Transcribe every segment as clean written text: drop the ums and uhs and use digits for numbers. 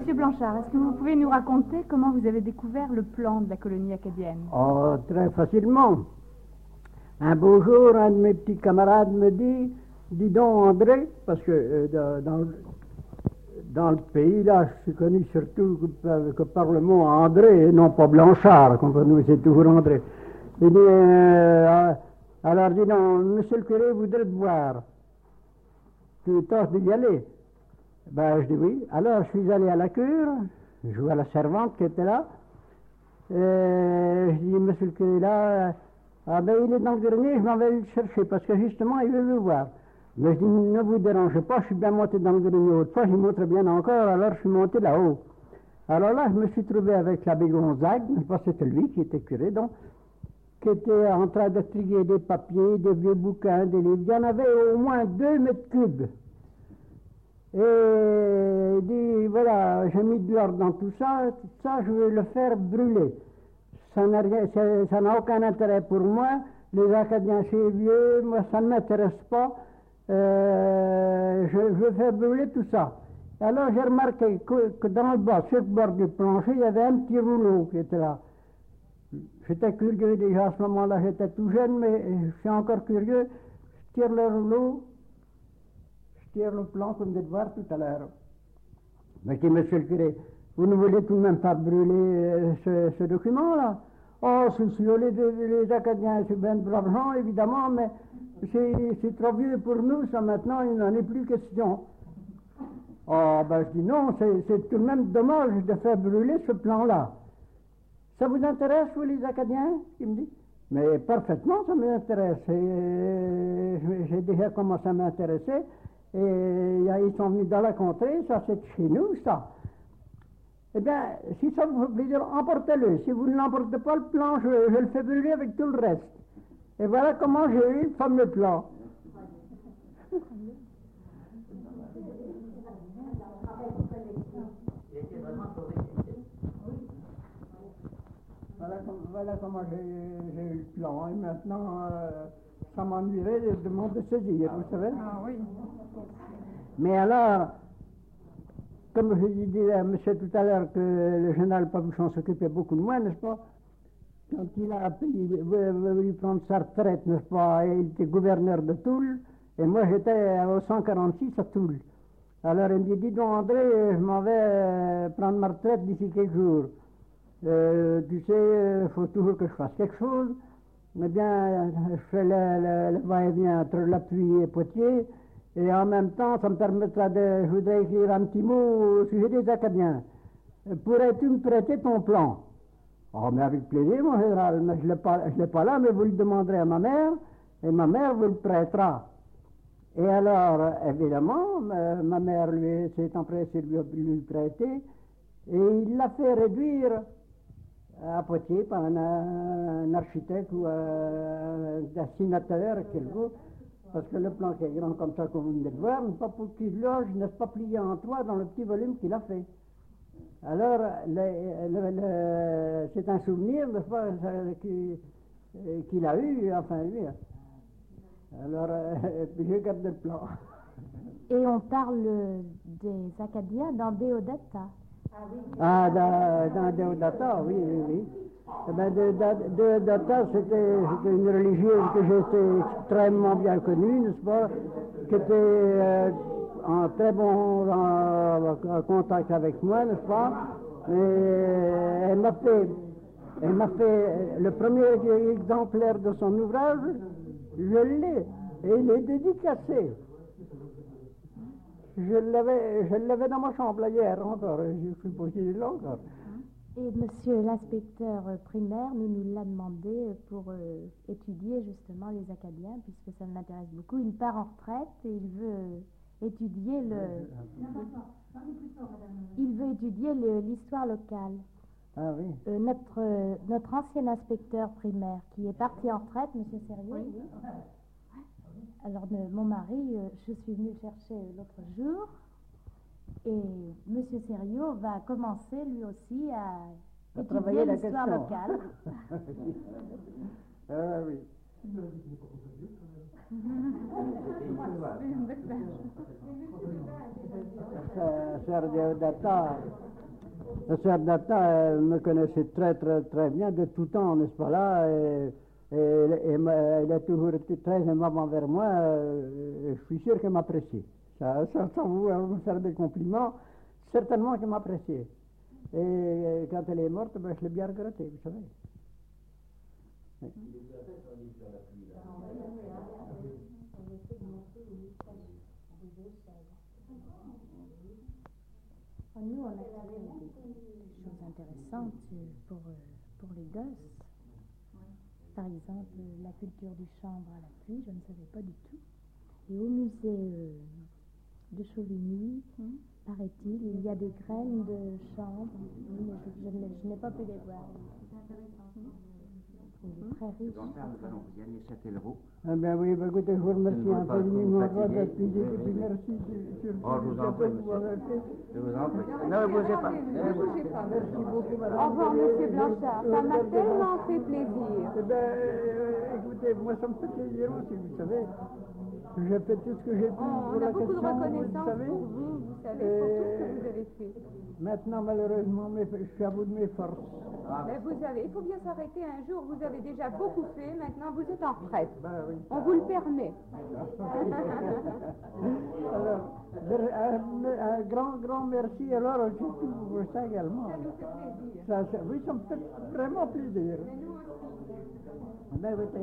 Monsieur Blanchard, est-ce que vous pouvez nous raconter comment vous avez découvert le plan de la colonie acadienne? Oh, très facilement. Un beau jour, un de mes petits camarades me dit, dis donc André, parce que dans le pays, là, je suis connu surtout que par le mot André, et non pas Blanchard, comprenez-vous, c'est toujours André. Il dit, alors dis donc, monsieur le curé voudrait te voir. Tu tâches d'y aller? Ben, je dis oui. Alors, je suis allé à la cure, je vois la servante qui était là, et je dis, monsieur le curé, là, ah ben, il est dans le grenier, je m'en vais le chercher, parce que justement, il veut me voir. Mais je dis, ne vous dérangez pas, je suis bien monté dans le grenier autrefois, j'y montre bien encore, alors je suis monté là-haut. Alors là, je me suis trouvé avec l'abbé Gonzague, je pense que c'était lui qui était curé, donc, qui était en train de trier des papiers, des vieux bouquins, des livres. Il y en avait au moins 2 mètres cubes. Et il dit, voilà, j'ai mis de l'ordre dans tout ça, je vais le faire brûler. Ça n'a aucun intérêt pour moi. Les Acadiens, c'est vieux, moi, ça ne m'intéresse pas. Je veux faire brûler tout ça. Alors, j'ai remarqué que dans le bas, sur le bord du plancher, il y avait un petit rouleau qui était là. J'étais curieux déjà à ce moment-là, j'étais tout jeune, mais je suis encore curieux. Je tire le rouleau, je tire le plan comme vous devez voir tout à l'heure. Mais je dis, monsieur le curé, vous ne voulez tout de même pas brûler ce document-là? Oh, c'est sûr, les Acadiens, c'est bien de braves gens, évidemment, mais c'est trop vieux pour nous, ça maintenant, il n'en est plus question. Oh, ben je dis non, c'est tout de même dommage de faire brûler ce plan-là. Ça vous intéresse, vous, les Acadiens? Il me dit. Mais parfaitement, ça m'intéresse. J'ai déjà commencé à m'intéresser. Et ils sont venus dans la contrée, ça c'est chez nous, ça. Eh bien, si ça vous fait plaisir, emportez-le. Si vous ne l'emportez pas, le plan, je le fais brûler avec tout le reste. Et voilà comment j'ai eu le fameux plan. Voilà comment j'ai eu le plan. Et maintenant, ça m'ennuierait de demander de saisir, vous savez. Ah oui. Mais alors, comme je disais à monsieur tout à l'heure que le général Pabuchon s'occupait beaucoup de moi, n'est-ce pas? Quand il a voulu prendre sa retraite, n'est-ce pas? Il était gouverneur de Toul, et moi j'étais au 146 à Toul. Alors il me dit donc André, je m'en vais prendre ma retraite d'ici quelques jours. Tu sais, il faut toujours que je fasse quelque chose. Eh bien, je fais le va-et-vient entre l'Appui et Poitiers, et en même temps, ça me permettra je voudrais écrire un petit mot au sujet des Acadiens. Pourrais-tu me prêter ton plan? Oh, mais avec plaisir, mon général, mais je ne l'ai pas là, mais vous le demanderez à ma mère, et ma mère vous le prêtera. Et alors, évidemment, ma mère s'est empressée de lui prêter, et il l'a fait réduire à Poitiers par un architecte ou un dessinateur, parce que le plan qui est grand comme ça, comme vous venez de voir, n'est pas pour qu'il loge, n'est pas plié en trois dans le petit volume qu'il a fait. Alors, c'est un souvenir, n'est-ce pas, qu'il a eu, enfin lui. Alors, puis je garde le plan. Et on parle des Acadiens dans Deodata. Ah, dans Deodata, oui. Eh ben, Deodata, c'était une religieuse que j'étais extrêmement bien connue, n'est-ce pas, qui était en très bon contact avec moi, n'est-ce pas, et elle m'a fait le premier exemplaire de son ouvrage, je l'ai, et il est dédicacé. Je l'avais dans ma chambre là, hier encore, je suis posé là encore. Et monsieur l'inspecteur primaire nous l'a demandé pour étudier justement les Acadiens, puisque ça m'intéresse beaucoup. Il part en retraite et il veut étudier l'histoire locale. Ah oui. Notre ancien inspecteur primaire qui est parti en retraite, monsieur Sérieux. Oui. Alors mon mari, je suis venue chercher l'autre jour. Et M. Sérieux va commencer lui aussi à étudier l'histoire locale. Ah oui. Sœur Deodata, la sœur Data me connaissait très très très bien de tout temps, n'est-ce pas là, elle a toujours été très aimable envers moi, je suis sûr qu'elle m'appréciait. Sans vous faire des compliments, certainement qu'elle m'appréciait. Et quand elle est morte, ben, je l'ai bien regretté, vous savez. Oui. Nous, on a trouvé des choses intéressantes pour les gosses. Par exemple, la culture du chanvre à la pluie, je ne savais pas du tout. Et au musée de Chauvigny, paraît-il, il y a des graines de chanvre, mais je n'ai pas pu les voir. Il est très riche. Vous y allez Châtellerault. Ah ben oui, ben écoutez, je vous remercie infiniment depuis merci sur Oh, je vous en prie, monsieur. Je vous en prie. Ne bougez pas. Merci beaucoup, madame. Au revoir, monsieur Blanchard. Ça m'a tellement fait plaisir. Eh bien, écoutez, moi ça me fait plaisir aussi, vous savez. J'ai fait tout ce que j'ai pu pour On la a beaucoup de question, reconnaissance vous savez. pour vous savez, pour tout ce que vous avez fait. Maintenant, malheureusement, je suis à bout de mes forces. Mais vous savez, il faut bien s'arrêter un jour. Vous avez déjà beaucoup fait, maintenant vous êtes en retraite. Ben oui. On vous le permet. Alors, un grand merci alors surtout pour ça également. Ça nous fait plaisir. Oui, ça me fait vraiment plaisir. Mais nous aussi. Ben oui,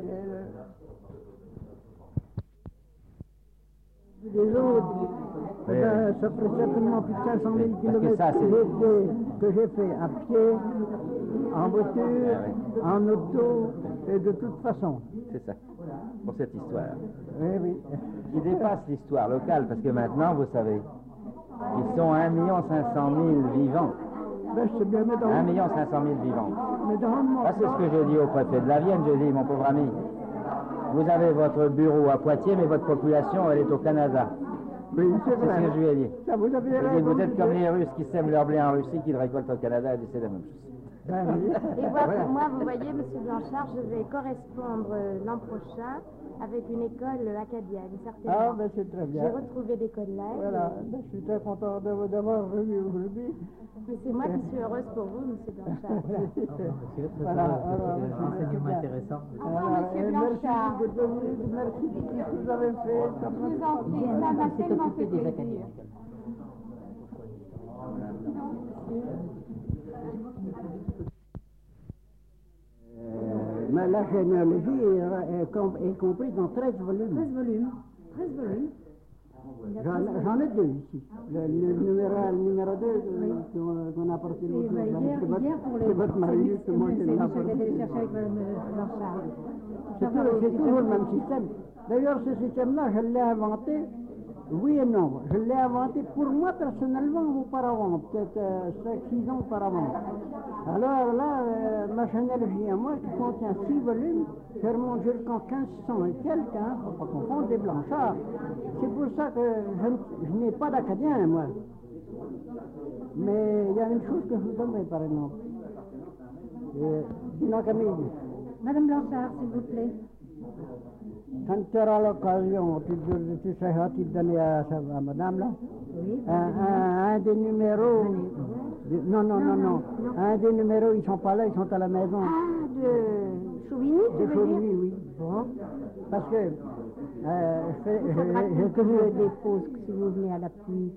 les autres, Oui. ben, ça ferait certainement plus de 500 000 Parce que kilomètres ça, que j'ai fait à pied, en voiture, en auto, et de toute façon. C'est ça, pour cette histoire. Oui, oui. Qui dépasse l'histoire locale, parce que maintenant, vous savez, ils sont 1 500 000 vivants. Ben, je sais bien, mais 1 500 000 vivants. dans mon Ça, c'est ce que je dis au préfet de la Vienne. Je dis, mon pauvre ami, vous avez votre bureau à Poitiers, mais votre population, elle est au Canada. oui, c'est C'est ce vrai. que je lui ai dit. Ça, vous avez Je lui ai dit, raison. vous êtes comme les Russes qui sèment leur blé en Russie, qui le récoltent au Canada, et c'est la même chose. Ben oui. Et moi, vous voyez, monsieur Blanchard, je vais correspondre l'an prochain avec une école acadienne, certainement. Ah, ben c'est très bien. J'ai retrouvé des collègues. Voilà, ben, je suis très content d'avoir revu aujourd'hui. Mais c'est moi qui suis heureuse pour vous, monsieur Blanchard. Voilà, alors, Enseignement intéressant. Au revoir, monsieur Blanchard. Merci d'être venu, merci de tout ce que vous avez fait. Ça Je me- vous en prie, ça m'a tellement fait plaisir. Mais la généalogie est comprise dans 13 volumes. 13 volumes. 13 volumes. J'en ai deux ici. Le numéro 2 qu'on a apporté l'autre jour. C'est votre mari, c'est moi qui l'ai apporté. C'est toujours le même système. D'ailleurs, ce système-là, je l'ai inventé, oui et non. Je l'ai inventé pour moi personnellement auparavant, peut-être 5-6 ans auparavant. Alors là, ma généalogie à moi, qui contient 6 volumes, je remonte jusqu'en 1500 et quelques, hein, faut pas confondre des Blanchards. C'est pour ça que je n'ai pas d'acadien, moi. Mais il y a une chose que je vous donnerai, par exemple. Dis donc, Camille. Madame Blanchard, s'il vous plaît. Quand tu auras l'occasion, tu seras tu donner à madame là un des numéros. Non. Un des numéros, ils sont pas là, ils sont à la maison. Ah, de Chauvigny, De Chauvigny, oui. Bon. Parce que j'ai toujours des pauses si vous venez à la pluie.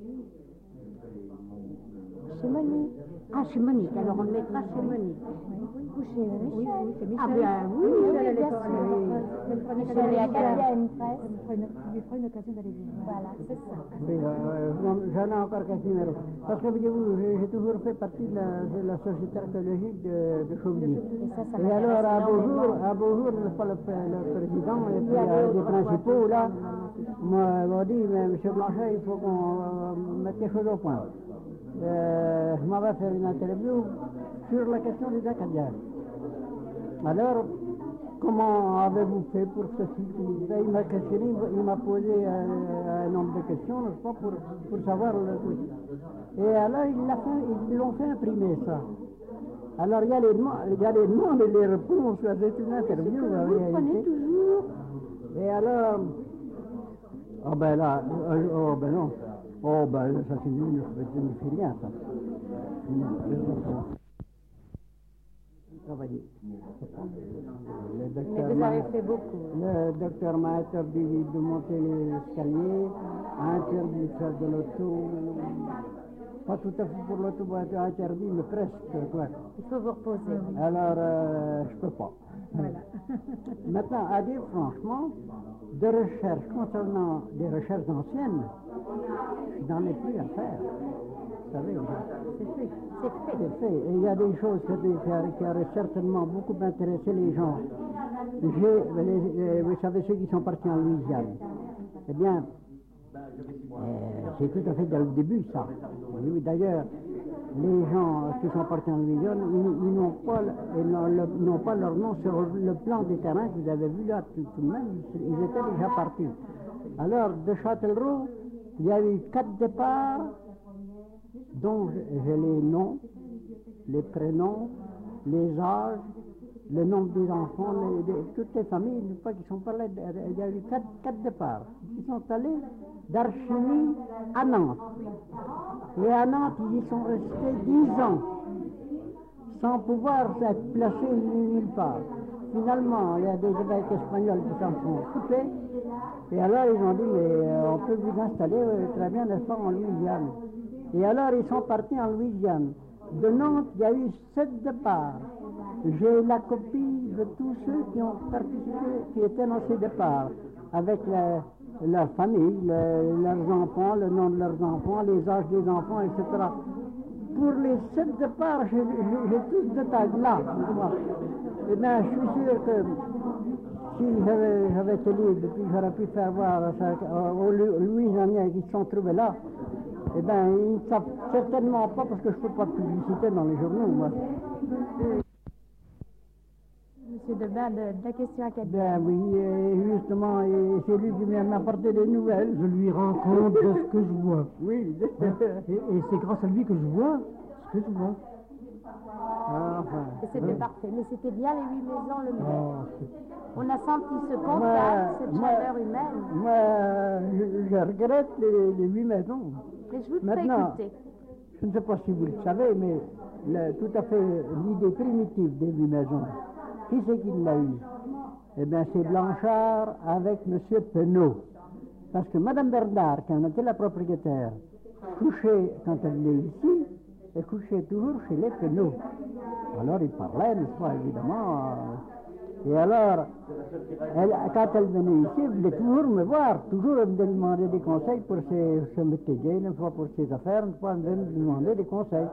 Chez Monique. Ah, chez Monique. Alors on le mettra chez Monique. Ou chez Michel. Oui, c'est Michel. Ah bien oui, bien sûr. Michel est acadienne, presque. Lui fera une occasion d'aller vivre. Voilà, c'est ça. Oui, j'en ai encore quelques numéros. Parce que, voyez-vous, j'ai toujours fait partie de la société archéologique de Chauvigny. Et alors, à Beaujour, n'est-ce pas, le président et puis les principaux, là, m'ont dit, mais M. Blanchet, il faut qu'on mette quelque chose au point. Je m'en vais faire une interview sur la question des Acadiens. Alors, comment avez-vous fait pour ceci? Il m'a questionné, il m'a posé un nombre de questions, n'est-ce pas, pour savoir le truc. Et alors, ils l'ont fait imprimer, ça. Alors il y a les demandes et les réponses, c'est une interview. Vous prenez toujours. Et alors, oh ben là, oh ben non, oh ben ça c'est nul, je ne fais rien ça. Travailler. Mais vous avez fait beaucoup. Le docteur m'a interdit de monter les escaliers, a interdit de faire de l'auto. Pas tout à fait pour l'auto, interdit, mais presque, quoi. Il faut vous reposer. Alors, je peux pas. Voilà. Maintenant, à dire franchement, de recherche concernant des recherches anciennes, je n'en ai plus à faire. Vous savez, C'est fait. c'est fait. Et il y a des choses qui auraient certainement beaucoup intéressé les gens. Vous savez, ceux qui sont partis en Louisiane. Eh bien, c'est tout à fait dès le début, ça. Oui, d'ailleurs, les gens qui sont partis en Louisiane, ils n'ont pas leur nom sur le plan des terrains que vous avez vu là, tout de même, ils étaient déjà partis. Alors, de Châtellerault, il y a eu 4 départs, dont j'ai les noms, les prénoms, les âges, le nombre des enfants, toutes les familles, une fois qu'ils sont pas là, il y a eu 4 départs. Ils sont allés d'Archigny à Nantes. Et à Nantes, ils y sont restés 10 ans, sans pouvoir être placés nulle part. Finalement, il y a des évêques espagnols qui s'en sont coupés, et alors ils ont dit, mais on peut vous installer très bien, n'est-ce pas, en Louisiane. Et alors ils sont partis en Louisiane. De Nantes, il y a eu 7 départs. J'ai la copie de tous ceux qui ont participé, qui étaient dans ces départs, avec leur famille, leurs enfants, le nom de leurs enfants, les âges des enfants, etc. Pour les 7 départs, j'ai tout ce détail-là. Eh bien, je suis sûr que si j'avais été libre, puis j'aurais pu faire voir aux Louisianiens qui se sont trouvés là, eh bien, ils ne savent certainement pas, parce que je ne fais pas de publicité dans les journaux, moi. Monsieur Debain, de la question académique. Ben oui, justement, c'est lui qui vient m'apporter des nouvelles. Je lui rends compte de ce que je vois. Oui. Et c'est grâce à lui que je vois ce que je vois. Enfin. Et c'était parfait. Mais c'était bien les 8 maisons le même. Oh, On a senti ce contact, cette chaleur humaine. Moi, je regrette les 8 maisons. Et je vous le fais Maintenant, écouter. je ne sais pas si vous le savez, mais tout à fait l'idée primitive des 8 maisons, qui c'est qui l'a eu? Eh bien, c'est Blanchard avec M. Penaud. Parce que Mme Bernard, qui en était la propriétaire, couchait, quand elle venait ici, elle couchait toujours chez les Penaud. Alors, ils parlaient, n'est-ce pas, évidemment. Et alors, quand elle venait ici, elle voulait toujours me voir. Toujours, elle me demandait des conseils pour se métier, une fois pour ses affaires, une fois, elle me demandait des conseils.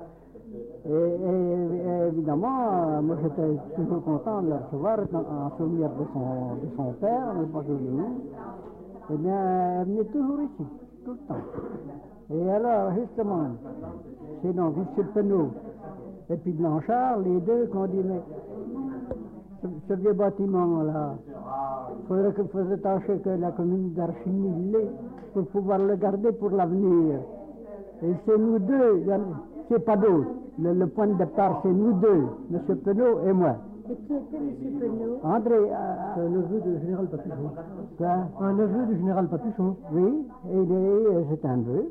Et évidemment, moi j'étais toujours content de la recevoir en souvenir de son père, mais pas de lui. Eh bien, elle venait toujours ici, tout le temps. Et alors, justement, c'est donc M. Penaud et puis Blanchard, les deux, qui ont dit, mais ce vieux bâtiment-là, il faudrait tâcher que la commune d'Archigny l'ait pour pouvoir le garder pour l'avenir. Et c'est nous deux, c'est pas d'autre. Le point de départ, c'est nous deux, M. Penaud et moi. Et qui était M. Penaud? André, c'est un neveu du général Papuchon. Quoi? Un neveu du général Papuchon. Oui, c'est un neveu.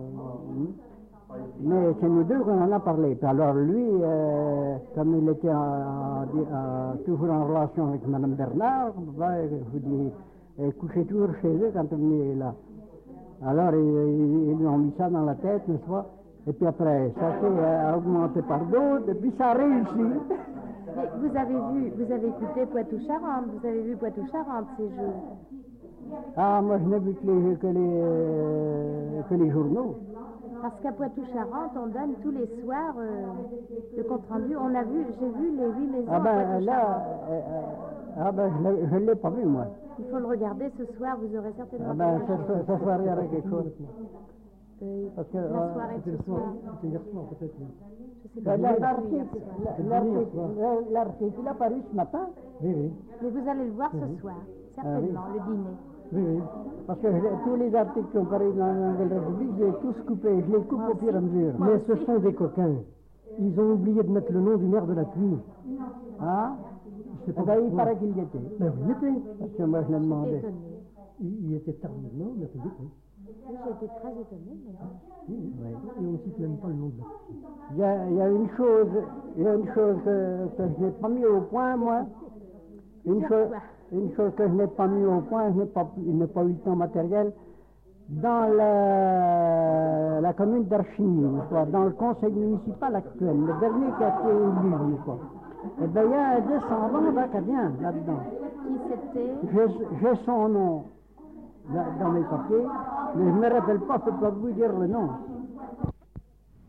Mais c'est nous deux qu'on en a parlé. Puis alors lui, comme il était toujours en relation avec Mme Bernard, je vous dis, couchait toujours chez eux quand on venait là. Alors ils lui ont mis ça dans la tête, n'est-ce pas? Et puis après, ça s'est augmenté par d'autres, et puis ça a réussi. Mais vous avez écouté Poitou-Charentes, vous avez vu Poitou-Charentes ces jours. Ah, moi je n'ai vu que les journaux. Parce qu'à Poitou-Charentes, on donne tous les soirs le compte-rendu. J'ai vu les 8 maisons Ah à ben là, Poitou-Charentes. je ne l'ai pas vu moi. Il faut le regarder ce soir, vous aurez certainement... Ah ben, ce soir il y aura quelque chose. Parce que, la soirée de ce soir. C'était hier soir, peut-être. Je sais pas. L'article, il a paru ce matin. Oui. Mais vous allez le voir ce soir, certainement, le dîner. Oui. Parce que tous les articles qui ont paru dans la Nouvelle République, je les ai tous coupés, je les coupe au fur et à mesure. Mais ce sont des coquins. Ils ont oublié de mettre le nom du maire de la Puy. Hein? Je sais Eh pas ben, il pourquoi. paraît qu'il y était. Ben oui, il était. Parce que moi, je l'ai demandé. Étonnée. Il était tardivement, mais il était. J'ai été très étonnée. Mais... Oui. Et on ne cite même pas le nom de la Puy. Il y a une chose que je n'ai pas mis au point, moi. Une chose que je n'ai pas mis au point, je n'ai pas eu le temps matériel. Dans la commune d'Archigny, dans le conseil municipal actuel, le dernier qui a été élu, quoi. Eh bien, il y a un descendant d'Acadien là-dedans. Qui c'était? J'ai son nom dans mes papiers, mais je ne me rappelle pas, je ne peux pas vous dire le nom.